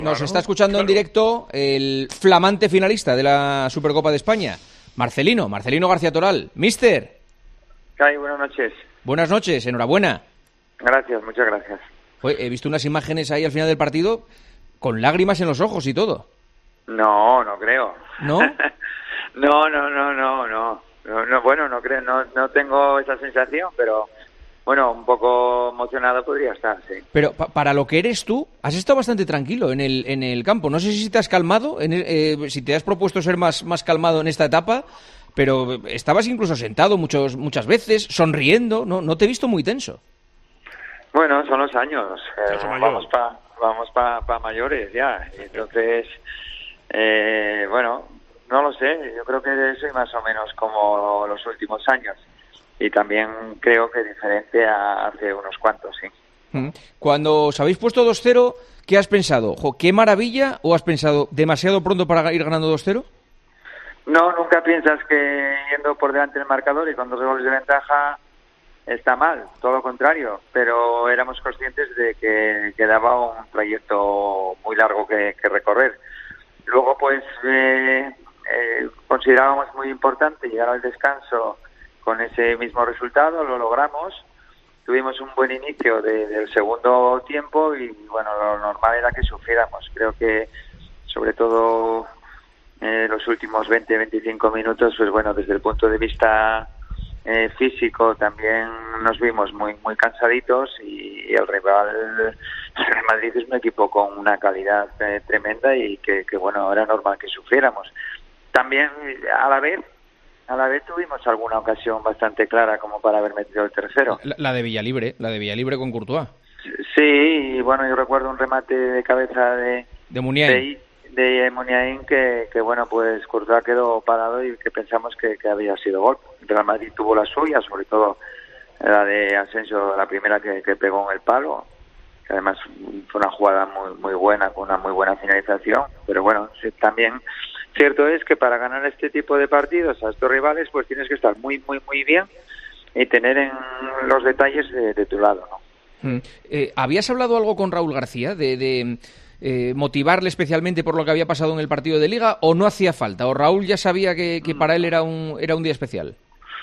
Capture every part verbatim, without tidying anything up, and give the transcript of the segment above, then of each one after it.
Nos claro, está escuchando claro. en directo el flamante finalista de la Supercopa de España, Marcelino, Marcelino García Toral. Mister. Ay, buenas noches. Buenas noches, enhorabuena. Gracias, muchas gracias. Pues he visto unas imágenes ahí al final del partido con lágrimas en los ojos y todo. No, no creo. ¿No? no, no, no, no, no, no, no. Bueno, no creo, no, no tengo esa sensación, pero bueno, un poco emocionado podría estar, sí. Pero pa para lo que eres tú, has estado bastante tranquilo en el en el campo. No sé si te has calmado, en el, eh, si te has propuesto ser más más calmado en esta etapa, pero estabas incluso sentado muchos muchas veces, sonriendo. No, no te he visto muy tenso. Bueno, son los años. Eh, vamos para vamos pa, pa mayores ya. Entonces, eh, bueno, no lo sé. Yo creo que soy más o menos como los últimos años. Y también creo que diferente a hace unos cuantos, sí. Cuando os habéis puesto dos cero, ¿qué has pensado? Jo, ¿qué maravilla? ¿O has pensado demasiado pronto para ir ganando dos cero? No, nunca piensas que yendo por delante del marcador y con dos goles de ventaja está mal, todo lo contrario. Pero éramos conscientes de que quedaba un trayecto muy largo que, que recorrer. Luego, pues, eh, eh, considerábamos muy importante llegar al descanso con ese mismo resultado, lo logramos. Tuvimos un buen inicio de, del segundo tiempo y, bueno, lo normal era que sufriéramos. Creo que, sobre todo, eh, los últimos veinte a veinticinco minutos, pues bueno, desde el punto de vista eh, físico también nos vimos muy muy cansaditos y, y el rival, el Real Madrid es un equipo con una calidad eh, tremenda y que, que, bueno, era normal que sufriéramos. También, a la vez, A la vez tuvimos alguna ocasión bastante clara como para haber metido el tercero. La, la de Villalibre, la de Villalibre con Courtois. Sí, y bueno, yo recuerdo un remate de cabeza de de Muniain, de, de Muniain que, que, bueno, pues Courtois quedó parado y que pensamos que, que había sido gol. El Real Madrid tuvo la suya, sobre todo la de Asensio, la primera que, que pegó en el palo, que además fue una jugada muy muy buena, con una muy buena finalización, pero bueno, sí, también cierto es que para ganar este tipo de partidos a estos rivales, pues tienes que estar muy, muy, muy bien y tener en los detalles de, de tu lado, ¿no? Mm. Eh, ¿Habías hablado algo con Raúl García de, de eh, motivarle especialmente por lo que había pasado en el partido de Liga o no hacía falta? ¿O Raúl ya sabía que, que para él era un, era un día especial?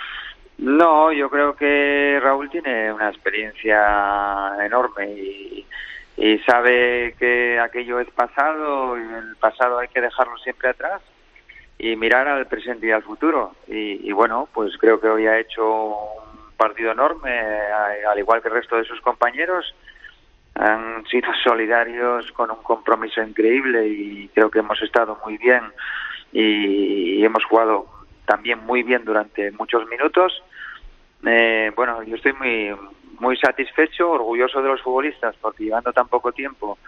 No, yo creo que Raúl tiene una experiencia enorme y... y sabe que aquello es pasado y el pasado hay que dejarlo siempre atrás y mirar al presente y al futuro. Y, y bueno, pues creo que hoy ha hecho un partido enorme, al igual que el resto de sus compañeros. Han sido solidarios con un compromiso increíble y creo que hemos estado muy bien y, y hemos jugado también muy bien durante muchos minutos. Eh, bueno, yo estoy muy... muy satisfecho, orgulloso de los futbolistas porque llevando tan poco tiempo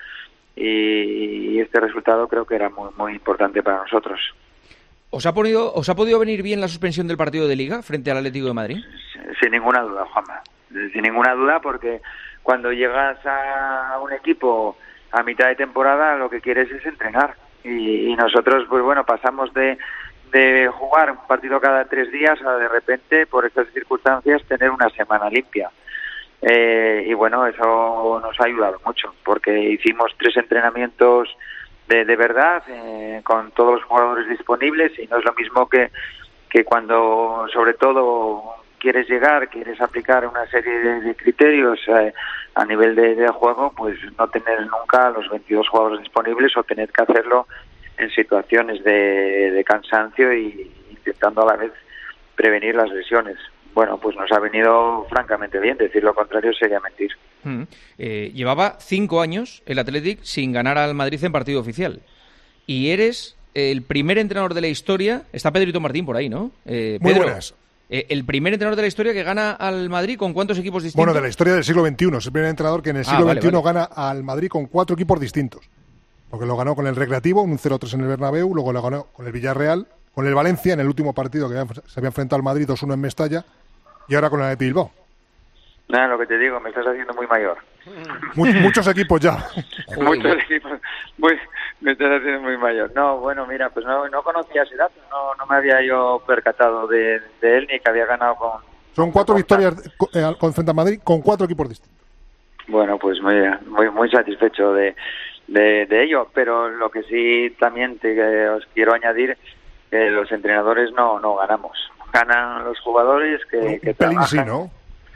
y este resultado creo que era muy muy importante para nosotros. ¿Os ha podido, os ha podido venir bien la suspensión del partido de Liga frente al Atlético de Madrid? Sin ninguna duda, Juanma. Sin ninguna duda, porque cuando llegas a un equipo a mitad de temporada lo que quieres es entrenar y, y nosotros pues bueno pasamos de de jugar un partido cada tres días a de repente por estas circunstancias tener una semana limpia. Eh, y bueno, eso nos ha ayudado mucho porque hicimos tres entrenamientos de, de verdad eh, con todos los jugadores disponibles y no es lo mismo que, que cuando sobre todo quieres llegar, quieres aplicar una serie de, de criterios eh, a nivel de, de juego, pues no tener nunca los veintidós jugadores disponibles o tener que hacerlo en situaciones de, de cansancio y intentando a la vez prevenir las lesiones. Bueno, pues nos ha venido francamente bien. Decir lo contrario sería mentir. Mm. Eh, llevaba cinco años el Athletic sin ganar al Madrid en partido oficial. Y eres el primer entrenador de la historia... Está Pedrito Martín por ahí, ¿no? Eh, Muy Pedro, buenas. Eh, el primer entrenador de la historia que gana al Madrid ¿con cuántos equipos distintos? Bueno, de la historia del siglo veintiuno. Es el primer entrenador que en el siglo ah, vale, veintiuno vale. gana al Madrid con cuatro equipos distintos. Porque lo ganó con el Recreativo, un cero tres en el Bernabéu, luego lo ganó con el Villarreal, con el Valencia en el último partido que se había enfrentado al Madrid dos uno en Mestalla, y ahora con el Athletic Bilbao. Nada, lo que te digo, me estás haciendo muy mayor. Much, muchos equipos ya. Muchos equipos, muy, me estás haciendo muy mayor. No, bueno, mira, pues no, no conocía ese dato, no, no me había yo percatado de, de él ni que había ganado con... Son cuatro con victorias eh, con frente a Madrid con cuatro equipos distintos. Bueno, pues muy, muy, muy satisfecho de, de, de ello. Pero lo que sí también te, eh, os quiero añadir, que los entrenadores no, no ganamos. Ganan los jugadores que, un que pelín trabajan. sí, ¿no?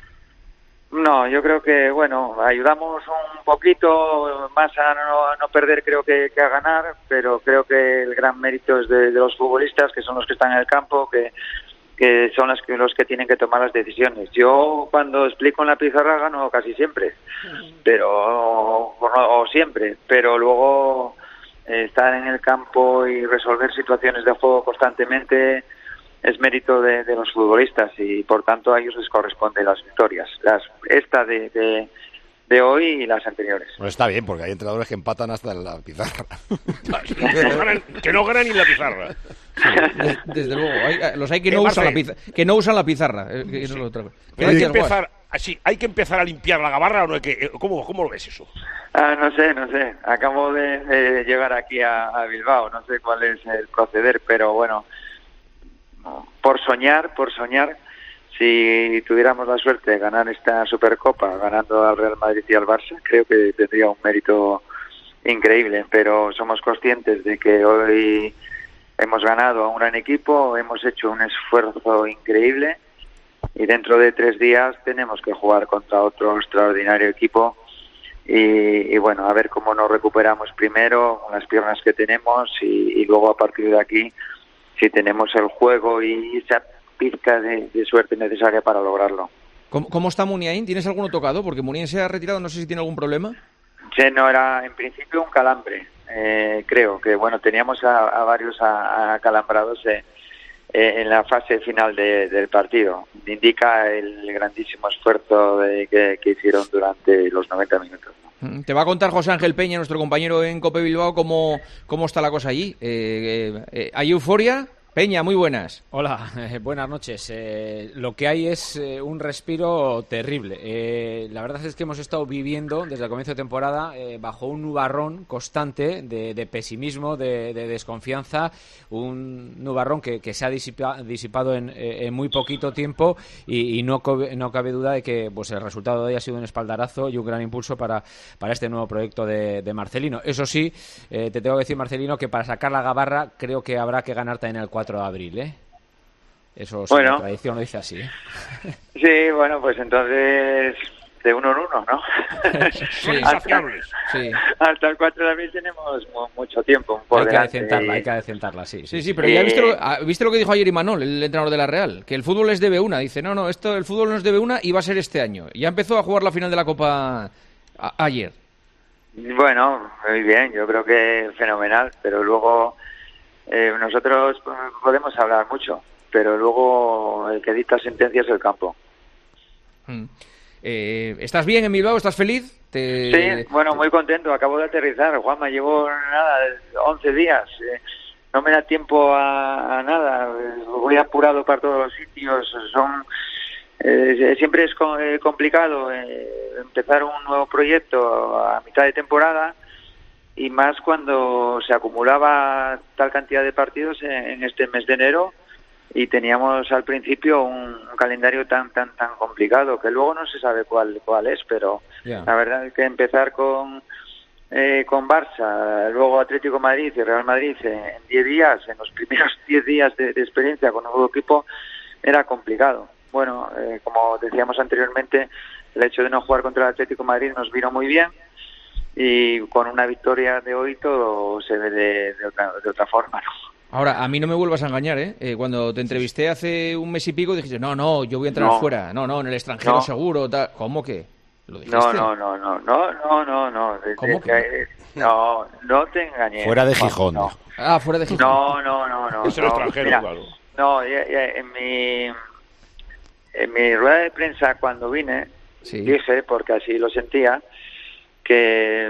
No, yo creo que, bueno, ayudamos un poquito más a no, a no perder, creo que, que a ganar, pero creo que el gran mérito es de, de los futbolistas, que son los que están en el campo, que, que son los que, los que tienen que tomar las decisiones. Yo cuando explico en la pizarra gano casi siempre, pero o, o siempre, pero luego eh, estar en el campo y resolver situaciones de juego constantemente es mérito de, de los futbolistas y por tanto a ellos les corresponden las victorias, las esta de, de, de hoy y las anteriores. Pues está bien, porque hay entrenadores que empatan hasta en la pizarra. que, no ganan, que no ganan ni la pizarra. Sí, desde, desde luego, hay, los hay que no, Eh, usan la Marce, pizarra, que no usan la pizarra. eh, que eso es lo otro. Pero hay que Gracias, empezar, así, hay que empezar a limpiar la gabarra o no hay que, ¿cómo, cómo lo ves eso? Ah, no sé, no sé. Acabo de, de llegar aquí a, a Bilbao, no sé cuál es el proceder, pero bueno, por soñar, por soñar, si tuviéramos la suerte de ganar esta Supercopa, ganando al Real Madrid y al Barça, creo que tendría un mérito increíble, pero somos conscientes de que hoy hemos ganado a un gran equipo, hemos hecho un esfuerzo increíble y dentro de tres días tenemos que jugar contra otro extraordinario equipo y, y bueno, a ver cómo nos recuperamos primero con las piernas que tenemos y, y luego a partir de aquí si tenemos el juego y esa pizca de, de suerte necesaria para lograrlo. ¿Cómo, cómo está Muniain? ¿Tienes alguno tocado? Porque Muniain se ha retirado, no sé si tiene algún problema. Sí, no, era en principio un calambre, eh, creo que bueno, teníamos a, a varios acalambrados eh, eh, en la fase final de, del partido. Indica el grandísimo esfuerzo de, que, que hicieron durante los noventa minutos. Te va a contar José Ángel Peña, nuestro compañero en Cope Bilbao, cómo, cómo está la cosa allí. Eh, eh, eh, ¿Hay euforia? Peña, muy buenas. Hola, eh, buenas noches. Eh, lo que hay es eh, un respiro terrible. Eh, la verdad es que hemos estado viviendo desde el comienzo de temporada eh, bajo un nubarrón constante de, de pesimismo, de, de desconfianza, un nubarrón que, que se ha disipa, disipado en, en muy poquito tiempo y, y no, no cabe duda de que pues, el resultado de hoy ha sido un espaldarazo y un gran impulso para, para este nuevo proyecto de, de Marcelino. Eso sí, eh, te tengo que decir, Marcelino, que para sacar la gabarra creo que habrá que ganar también el cuatro de abril, ¿eh? Eso, bueno, la tradición lo dice así, ¿eh? Sí, bueno, pues entonces de uno en uno, ¿no? Son insaciables. Sí. Hasta el cuatro de abril tenemos mucho tiempo por hay delante. que adecentarla, hay que adecentarla, sí. Sí, sí, sí, pero ya viste lo, viste lo que dijo ayer Imanol, el entrenador de la Real, que el fútbol les debe una. Dice, no, no, esto el fútbol nos debe una y va a ser este año. Ya empezó a jugar la final de la Copa a, ayer. Bueno, muy bien, yo creo que fenomenal, pero luego eh, nosotros podemos hablar mucho, pero luego el que dicta sentencia es el campo. Mm. Eh, ¿Estás bien en Bilbao? ¿Estás feliz? Te... Sí, bueno, muy contento. Acabo de aterrizar. Juanma, llevo nada, once días. Eh, no me da tiempo a, a nada. Voy apurado para todos los sitios. Son eh, siempre es co- eh, complicado eh, empezar un nuevo proyecto a mitad de temporada y más cuando se acumulaba tal cantidad de partidos en, en este mes de enero. Y teníamos al principio un, un calendario tan tan tan complicado que luego no se sabe cuál cuál es, pero yeah. La verdad es que empezar con eh, con Barça, luego Atlético de Madrid y Real Madrid en diez días, en los primeros diez días de, de experiencia con un nuevo equipo, era complicado. Bueno, eh, como decíamos anteriormente, el hecho de no jugar contra el Atlético de Madrid nos vino muy bien y con una victoria de hoy todo se ve de, de, otra, de otra forma, ¿no? Ahora, a mí no me vuelvas a engañar, ¿eh? eh cuando te entrevisté hace un mes y pico dijiste, no, no, yo voy a entrar no. fuera, no, no, en el extranjero no. seguro, tal. ¿Cómo que? ¿Lo dijiste? No, no, no, no, no, no, no, no. ¿Cómo que? No, no te engañé. Fuera de Gijón. No. Ah, fuera de Gijón. No, no, no, no. Es el no, extranjero, mira, claro. No, ya, ya, en mi en mi rueda de prensa cuando vine, sí. dije, porque así lo sentía, que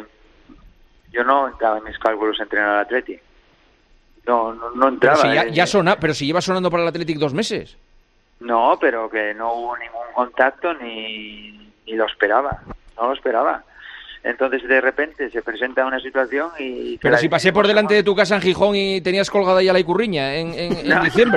yo no entraba en mis cálculos entrenar al Atleti. No, no, no entraba. Pero si, ya, eh. ya sona, pero si lleva sonando para el Athletic dos meses. No, pero que no hubo ningún contacto ni, ni lo esperaba. No lo esperaba. Entonces, de repente, se presenta una situación y... Pero si pasé por delante de tu casa en Gijón y tenías colgada ya la Icurriña en, en, en no. diciembre.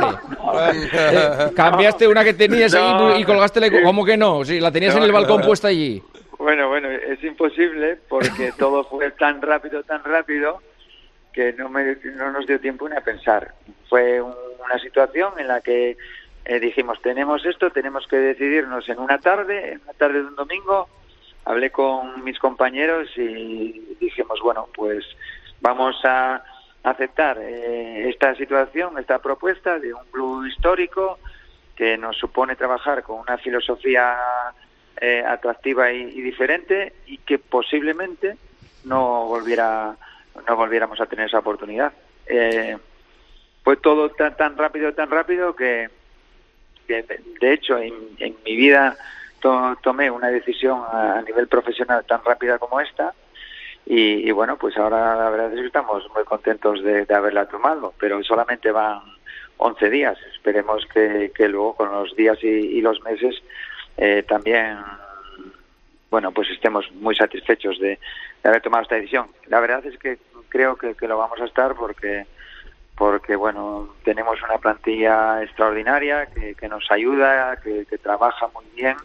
eh, cambiaste una que tenías no. ahí y colgaste la Icurriña. ¿Cómo que no? Sí, la tenías no, en el balcón no. puesta allí. Bueno, bueno, es imposible porque todo fue tan rápido, tan rápido que no, me, no nos dio tiempo ni a pensar. Fue un, una situación en la que eh, dijimos, tenemos esto, tenemos que decidirnos en una tarde, en una tarde de un domingo. Hablé con mis compañeros y dijimos, bueno, pues vamos a aceptar eh, esta situación, esta propuesta de un club histórico que nos supone trabajar con una filosofía eh, atractiva y, y diferente y que posiblemente no volviera no volviéramos a tener esa oportunidad. Eh, fue todo tan, tan rápido, tan rápido que, que de hecho en, en mi vida to, tomé una decisión a, a nivel profesional tan rápida como esta. Y, y bueno, pues ahora la verdad es que estamos muy contentos de, de haberla tomado, pero solamente van once días. Esperemos que, que luego con los días y, y los meses eh, también, bueno, pues estemos muy satisfechos de, de haber tomado esta decisión. La verdad es que creo que, que lo vamos a estar porque, porque bueno, tenemos una plantilla extraordinaria que, que nos ayuda, que, que trabaja muy bien.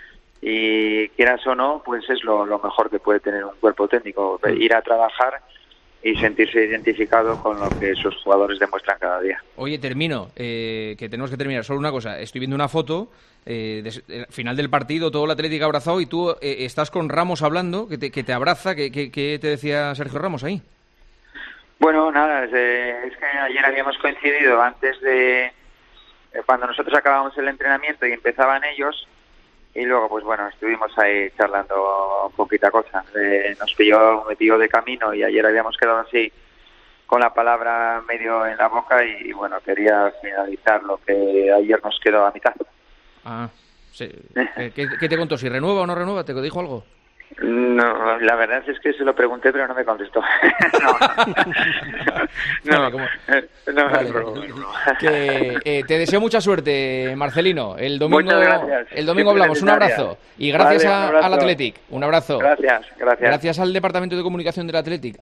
Y quieras o no, pues es lo, lo mejor que puede tener un cuerpo técnico, ir a trabajar y sentirse identificado con lo que sus jugadores demuestran cada día. Oye, termino, eh, que tenemos que terminar. Solo una cosa, estoy viendo una foto, eh, de, final del partido, todo el Atlético abrazado y tú eh, estás con Ramos hablando, que te, que te abraza. ¿Qué, qué, qué te decía Sergio Ramos ahí? Bueno, nada, es, eh, es que ayer habíamos coincidido antes de... Eh, cuando nosotros acabábamos el entrenamiento y empezaban ellos... Y luego, pues bueno, estuvimos ahí charlando poquita cosa. Eh, nos pilló, me pilló de camino y ayer habíamos quedado así con la palabra medio en la boca y, y bueno, quería finalizar lo que ayer nos quedó a mitad. Ah, sí. ¿Qué, qué te contó? ¿Si renueva o no renueva? ¿Te dijo algo? No, la verdad es que se lo pregunté, pero no me contestó. no, no, no, no, vale. no, no, no. Que, eh, te deseo mucha suerte, Marcelino. El domingo, el domingo Siempre hablamos. Un abrazo. Y gracias vale, un a, abrazo. al Athletic. Un abrazo. Gracias, gracias. Gracias al Departamento de Comunicación del Athletic.